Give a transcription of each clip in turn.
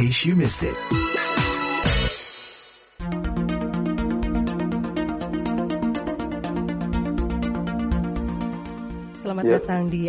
case you missed it. Selamat datang di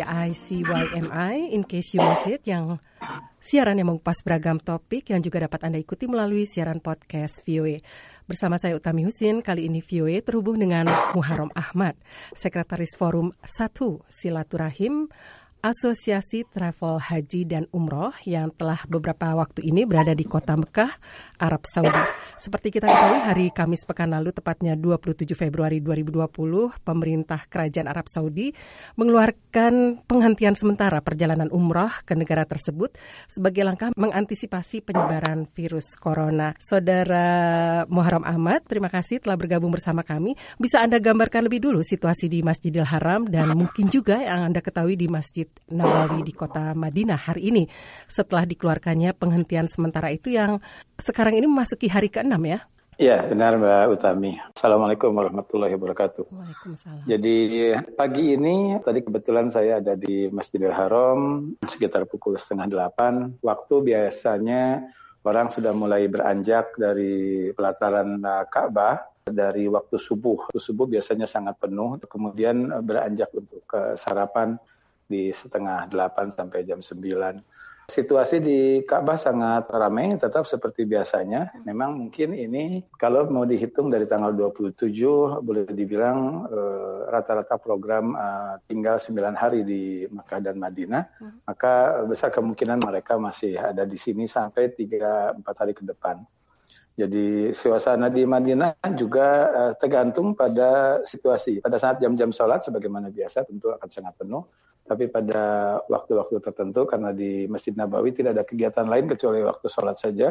ICYMI, In Case You Missed It, yang siaran yang mengupas beragam topik yang juga dapat Anda ikuti melalui siaran podcast VOA. Bersama saya Utami Husin, kali ini VOA terhubung dengan Muharram Ahmad, Sekretaris Forum 1 Silaturahim Asosiasi Travel Haji dan Umroh yang telah beberapa waktu ini berada di kota Mekah, Arab Saudi. Seperti kita ketahui, hari Kamis pekan lalu, tepatnya 27 Februari 2020, pemerintah Kerajaan Arab Saudi mengeluarkan penghentian sementara perjalanan umroh ke negara tersebut sebagai langkah mengantisipasi penyebaran virus corona. Saudara Muharram Ahmad, terima kasih telah bergabung bersama kami. Bisa Anda gambarkan lebih dulu situasi di Masjidil Haram dan mungkin juga yang Anda ketahui di Masjid Nabawi di kota Madinah hari ini setelah dikeluarkannya penghentian sementara itu yang sekarang ini memasuki hari ke-6 ya? Iya, benar Mbak Utami. Assalamualaikum warahmatullahi wabarakatuh. Waalaikumsalam. Jadi pagi ini tadi kebetulan saya ada di Masjidil Haram sekitar pukul 7:30. Waktu biasanya orang sudah mulai beranjak dari pelataran Ka'bah dari waktu subuh. Waktu subuh biasanya sangat penuh, kemudian beranjak untuk ke sarapan di 7:30 sampai jam 9. Situasi di Ka'bah sangat ramai, tetap seperti biasanya. Memang mungkin ini kalau mau dihitung dari tanggal 27, boleh dibilang rata-rata program tinggal 9 hari di Makkah dan Madinah, maka besar kemungkinan mereka masih ada di sini sampai 3-4 hari ke depan. Jadi suasana di Madinah juga tergantung pada situasi. Pada saat jam-jam sholat sebagaimana biasa tentu akan sangat penuh. Tapi pada waktu-waktu tertentu karena di Masjid Nabawi tidak ada kegiatan lain kecuali waktu sholat saja.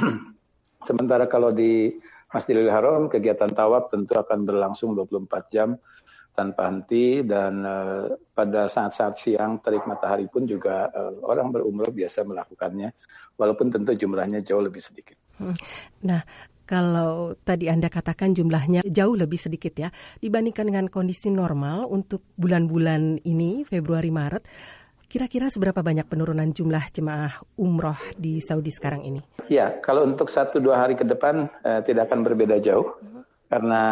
Sementara kalau di Masjidil Haram kegiatan tawaf tentu akan berlangsung 24 jam tanpa henti dan pada saat-saat siang terik matahari pun juga orang berumrah biasa melakukannya walaupun tentu jumlahnya jauh lebih sedikit. Nah, kalau tadi Anda katakan jumlahnya jauh lebih sedikit ya, dibandingkan dengan kondisi normal untuk bulan-bulan ini, Februari-Maret, kira-kira seberapa banyak penurunan jumlah jemaah umroh di Saudi sekarang ini? Ya, kalau untuk 1-2 hari ke depan tidak akan berbeda jauh, karena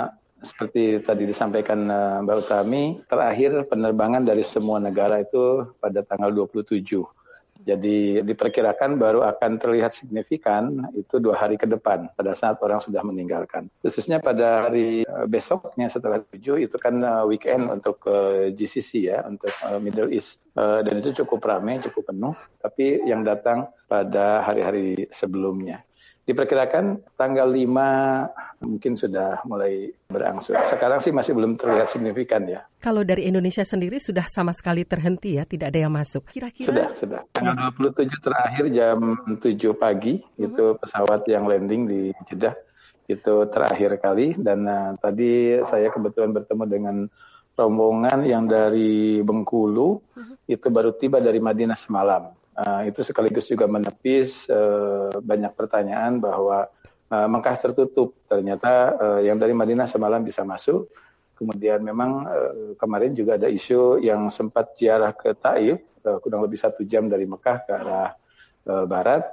seperti tadi disampaikan Mbak Utami, terakhir penerbangan dari semua negara itu pada tanggal 27. Jadi diperkirakan baru akan terlihat signifikan itu 2 hari ke depan pada saat orang sudah meninggalkan. Khususnya pada hari besoknya setelah 7 itu kan weekend untuk GCC ya, untuk Middle East. Dan itu cukup ramai, cukup penuh. Tapi yang datang pada hari-hari sebelumnya. Diperkirakan tanggal 5 mungkin sudah mulai berangsur. Sekarang sih masih belum terlihat signifikan ya. Kalau dari Indonesia sendiri sudah sama sekali terhenti ya, tidak ada yang masuk. Kira-kira? Sudah. Tanggal 27 terakhir jam 7 pagi itu pesawat yang landing di Jeddah itu terakhir kali. Dan tadi saya kebetulan bertemu dengan rombongan yang dari Bengkulu itu baru tiba dari Madinah semalam. Itu sekaligus juga menepis banyak pertanyaan bahwa Mekah tertutup. Ternyata yang dari Madinah semalam bisa masuk. Kemudian memang kemarin juga ada isu yang sempat ziarah ke Taif, kurang lebih 1 jam dari Mekah ke arah barat.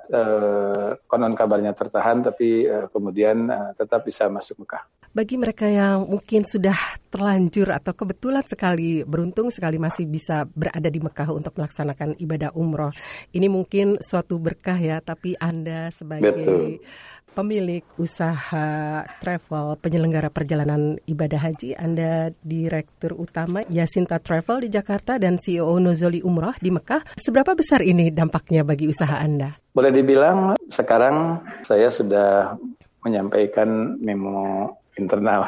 Konon kabarnya tertahan, tapi kemudian tetap bisa masuk Mekah. Bagi mereka yang mungkin sudah terlanjur atau kebetulan sekali, beruntung sekali masih bisa berada di Mekah untuk melaksanakan ibadah umroh. Ini mungkin suatu berkah ya, tapi Anda sebagai pemilik usaha travel, penyelenggara perjalanan ibadah haji, Anda Direktur Utama Yasinta Travel di Jakarta dan CEO Nozoli Umroh di Mekah. Seberapa besar ini dampaknya bagi usaha Anda? Boleh dibilang sekarang saya sudah menyampaikan memo internal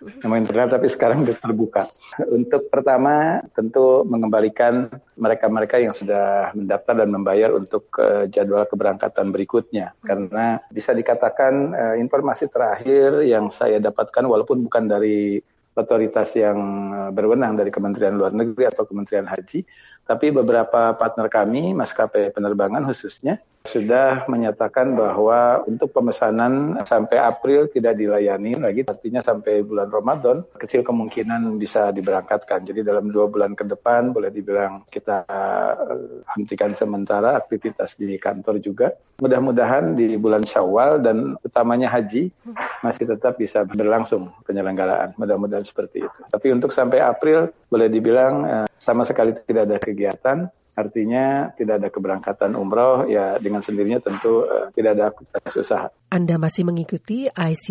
tapi sekarang sudah terbuka. Untuk pertama tentu mengembalikan mereka-mereka yang sudah mendaftar dan membayar untuk jadwal keberangkatan berikutnya. Karena bisa dikatakan informasi terakhir yang saya dapatkan walaupun bukan dari otoritas yang berwenang dari Kementerian Luar Negeri atau Kementerian Haji, tapi beberapa partner kami, maskapai penerbangan khususnya, sudah menyatakan bahwa untuk pemesanan sampai April tidak dilayani lagi, artinya sampai bulan Ramadan kecil kemungkinan bisa diberangkatkan. Jadi dalam 2 bulan ke depan boleh dibilang kita hentikan sementara aktivitas di kantor juga. Mudah-mudahan di bulan Syawal dan utamanya haji masih tetap bisa berlangsung penyelenggaraan. Mudah-mudahan seperti itu. Tapi untuk sampai April boleh dibilang sama sekali tidak ada kegiatan. Artinya tidak ada keberangkatan umroh, ya dengan sendirinya tentu tidak ada aktivitas usaha. Anda masih mengikuti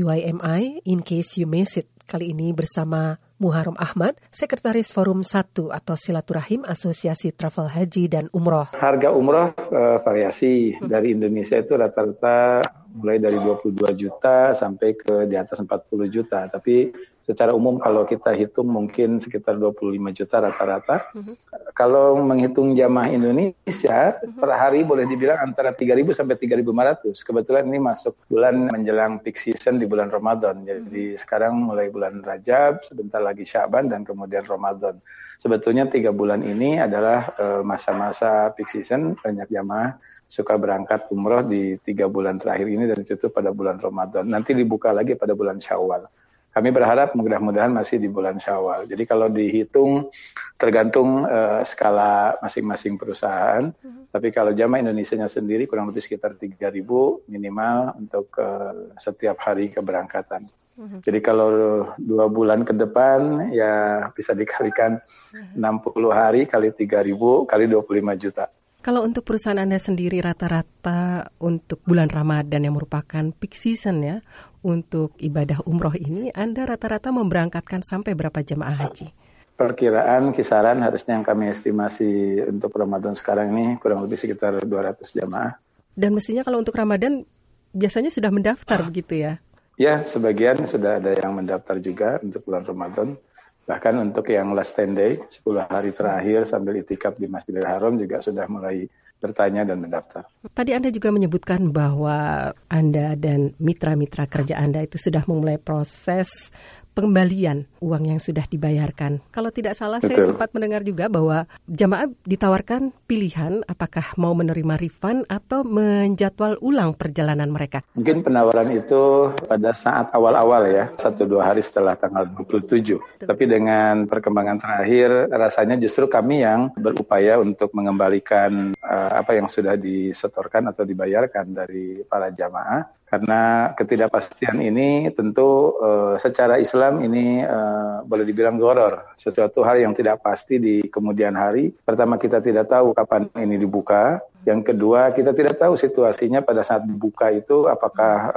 ICYMI In Case You Miss It. Kali ini bersama Muharram Ahmad, Sekretaris Forum 1 atau Silaturahim Asosiasi Travel Haji dan Umroh. Harga umroh variasi dari Indonesia itu rata-rata mulai dari 22 juta sampai ke di atas 40 juta. Tapi secara umum kalau kita hitung mungkin sekitar 25 juta rata-rata. Kalau menghitung jamaah Indonesia per hari boleh dibilang antara 3.000 sampai 3.500. Kebetulan ini masuk bulan menjelang peak season di bulan Ramadan. Jadi sekarang mulai bulan Rajab, sebentar lagi Syaban dan kemudian Ramadan. Sebetulnya 3 bulan ini adalah masa-masa peak season, banyak jamaah suka berangkat umroh di 3 bulan terakhir ini dan ditutup pada bulan Ramadan. Nanti dibuka lagi pada bulan Syawal. Kami berharap mudah-mudahan masih di bulan Syawal. Jadi kalau dihitung tergantung skala masing-masing perusahaan. Tapi kalau jamaah Indonesianya sendiri kurang lebih sekitar 3.000 minimal untuk setiap hari keberangkatan. Jadi kalau 2 bulan ke depan ya bisa dikalikan 60 hari kali 3.000 kali 25 juta. Kalau untuk perusahaan Anda sendiri rata-rata untuk bulan Ramadan yang merupakan peak season ya, untuk ibadah umroh ini Anda rata-rata memberangkatkan sampai berapa jemaah haji? Perkiraan kisaran harusnya yang kami estimasi untuk Ramadan sekarang ini kurang lebih sekitar 200 jemaah. Dan mestinya kalau untuk Ramadan biasanya sudah mendaftar begitu ya? Ya, sebagian sudah ada yang mendaftar juga untuk bulan Ramadan. Bahkan untuk yang last 10 day, 10 hari terakhir sambil itikaf di Masjidil Haram juga sudah mulai bertanya dan mendaftar. Tadi Anda juga menyebutkan bahwa Anda dan mitra-mitra kerja Anda itu sudah memulai proses pengembalian uang yang sudah dibayarkan. Kalau tidak salah, Betul. Saya sempat mendengar juga bahwa jamaah ditawarkan pilihan apakah mau menerima refund atau menjadwal ulang perjalanan mereka. Mungkin penawaran itu pada saat awal-awal ya, 1-2 hari setelah tanggal 27. Tapi dengan perkembangan terakhir, rasanya justru kami yang berupaya untuk mengembalikan apa yang sudah disetorkan atau dibayarkan dari para jamaah. Karena ketidakpastian ini tentu secara Islam ini boleh dibilang gharar, sesuatu hal yang tidak pasti di kemudian hari. Pertama, kita tidak tahu kapan ini dibuka. Yang kedua, kita tidak tahu situasinya pada saat dibuka itu apakah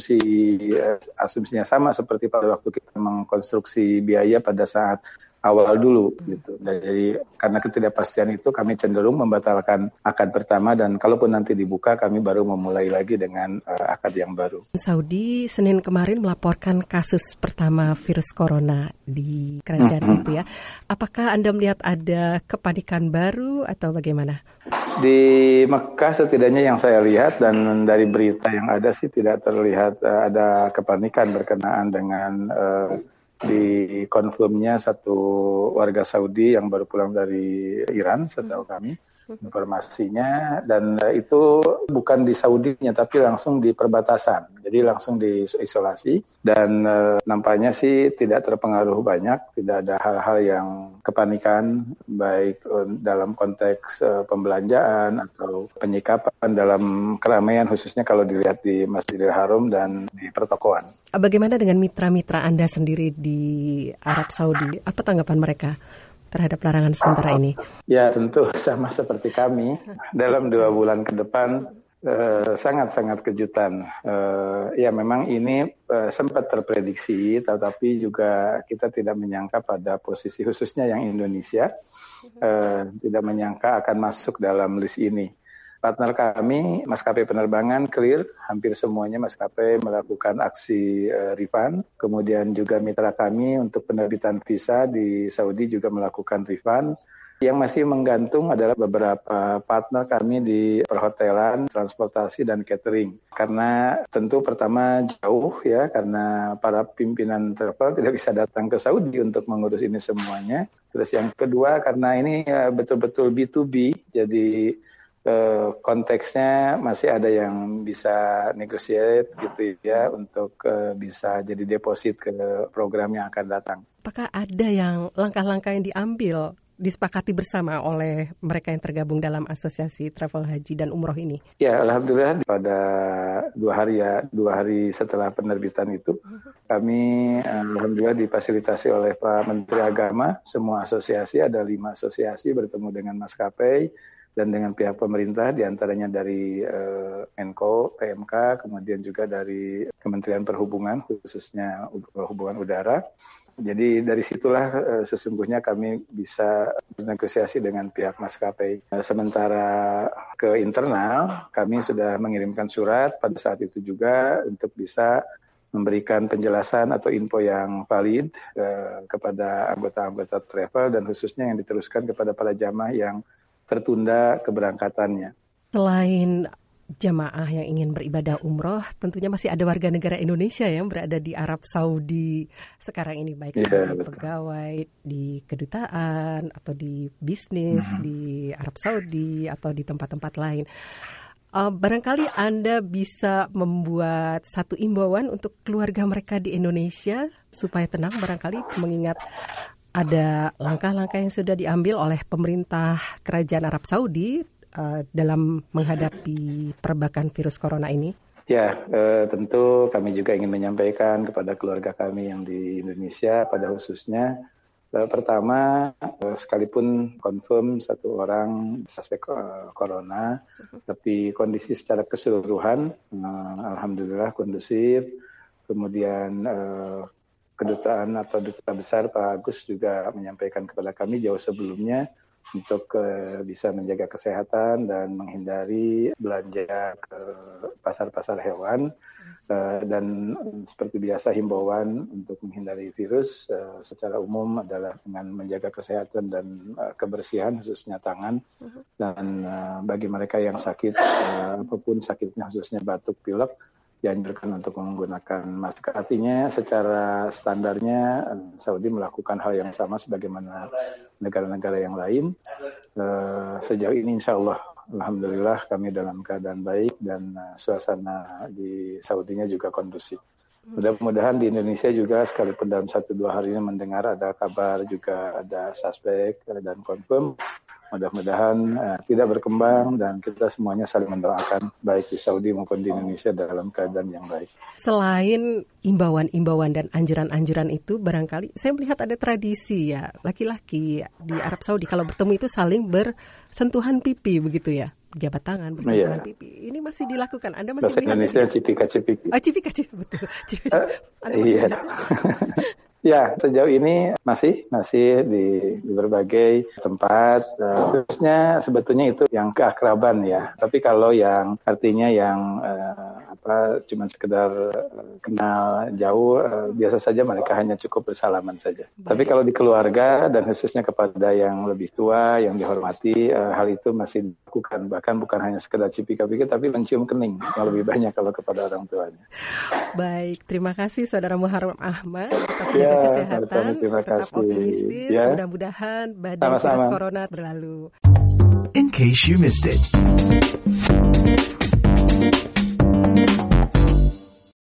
asumsinya sama seperti pada waktu kita mengkonstruksi biaya pada saat awal dulu gitu. Jadi karena ketidakpastian itu kami cenderung membatalkan akad pertama dan kalaupun nanti dibuka kami baru memulai lagi dengan akad yang baru. Saudi Senin kemarin melaporkan kasus pertama virus corona di kerajaan itu ya. Apakah Anda melihat ada kepanikan baru atau bagaimana? Di Mekah setidaknya yang saya lihat dan dari berita yang ada sih tidak terlihat ada kepanikan berkenaan dengan di konfirmnya satu warga Saudi yang baru pulang dari Iran setahu kami informasinya, dan itu bukan di Saudinya tapi langsung di perbatasan, jadi langsung diisolasi dan nampaknya sih tidak terpengaruh banyak, tidak ada hal-hal yang kepanikan baik dalam konteks pembelanjaan atau penyikapan dalam keramaian khususnya kalau dilihat di Masjidil Haram dan di pertokoan. Bagaimana dengan mitra-mitra Anda sendiri di Arab Saudi? Apa tanggapan mereka terhadap larangan sementara ini? Ya tentu sama seperti kami. Dalam 2 bulan ke depan sangat-sangat kejutan. Ya memang ini sempat terprediksi, tetapi juga kita tidak menyangka pada posisi khususnya yang Indonesia tidak menyangka akan masuk dalam list ini. Partner kami, maskapai penerbangan clear, hampir semuanya maskapai melakukan aksi refund. Kemudian juga mitra kami untuk penerbitan visa di Saudi juga melakukan refund. Yang masih menggantung adalah beberapa partner kami di perhotelan, transportasi, dan catering. Karena tentu pertama jauh ya, karena para pimpinan travel tidak bisa datang ke Saudi untuk mengurus ini semuanya. Terus yang kedua karena ini betul-betul B2B, jadi konteksnya masih ada yang bisa negotiate gitu ya untuk bisa jadi deposit ke program yang akan datang. Apakah ada yang langkah-langkah yang diambil, disepakati bersama oleh mereka yang tergabung dalam Asosiasi Travel Haji dan Umroh ini? Ya, alhamdulillah pada 2 hari setelah penerbitan itu, kami alhamdulillah difasilitasi oleh Pak Menteri Agama, semua asosiasi, ada 5 asosiasi bertemu dengan maskapai dan dengan pihak pemerintah, diantaranya dari Menko, PMK, kemudian juga dari Kementerian Perhubungan, khususnya hubungan udara. Jadi dari situlah sesungguhnya kami bisa bernegosiasi dengan pihak maskapai. Sementara ke internal, kami sudah mengirimkan surat pada saat itu juga untuk bisa memberikan penjelasan atau info yang valid kepada anggota-anggota travel dan khususnya yang diteruskan kepada para jamaah yang tertunda keberangkatannya. Selain jamaah yang ingin beribadah umroh, tentunya masih ada warga negara Indonesia yang berada di Arab Saudi sekarang ini, baik sebagai pegawai di kedutaan atau di bisnis di Arab Saudi atau di tempat-tempat lain. Barangkali Anda bisa membuat satu imbauan untuk keluarga mereka di Indonesia supaya tenang, barangkali mengingat ada langkah-langkah yang sudah diambil oleh pemerintah Kerajaan Arab Saudi dalam menghadapi perbakan virus corona ini? Ya, tentu kami juga ingin menyampaikan kepada keluarga kami yang di Indonesia pada khususnya. Pertama, sekalipun confirm 1 orang suspek corona, tapi kondisi secara keseluruhan alhamdulillah kondusif. Kemudian kedutaan atau duta besar Pak Agus juga menyampaikan kepada kami jauh sebelumnya untuk bisa menjaga kesehatan dan menghindari belanja ke pasar-pasar hewan dan seperti biasa himbauan untuk menghindari virus secara umum adalah dengan menjaga kesehatan dan kebersihan khususnya tangan dan bagi mereka yang sakit apapun sakitnya khususnya batuk pilek dianjurkan untuk menggunakan masker. Artinya secara standarnya Saudi melakukan hal yang sama sebagaimana negara-negara yang lain. Sejauh ini insya Allah, alhamdulillah kami dalam keadaan baik dan suasana di Saudinya juga kondusif. Mudah-mudahan di Indonesia juga sekalipun dalam 1-2 hari ini mendengar ada kabar juga ada suspek dan confirm. Mudah-mudahan tidak berkembang dan kita semuanya saling mendoakan baik di Saudi maupun di Indonesia dalam keadaan yang baik. Selain imbauan-imbauan dan anjuran-anjuran itu, barangkali saya melihat ada tradisi ya, laki-laki di Arab Saudi kalau bertemu itu saling bersentuhan pipi begitu ya, jabat tangan, bersentuhan pipi. Ini masih dilakukan. Anda masih melihat Indonesia cipika-cipiki. Cipika-cipiki, betul. Anda masih iya. Ya, sejauh ini masih di berbagai tempat. Khususnya sebetulnya itu yang keakraban ya. Tapi kalau yang artinya yang cuma sekedar kenal jauh, biasa saja mereka hanya cukup bersalaman saja. Baik. Tapi kalau di keluarga dan khususnya kepada yang lebih tua, yang dihormati, hal itu masih dilakukan. Bahkan bukan hanya sekedar cipika-cipiki, tapi mencium kening yang lebih banyak kalau kepada orang tuanya. Baik, terima kasih Saudara Muharram Ahmad. Tetap jaga kesehatan, tetap optimistis. Ya. Mudah-mudahan badai virus corona berlalu. In case you missed it.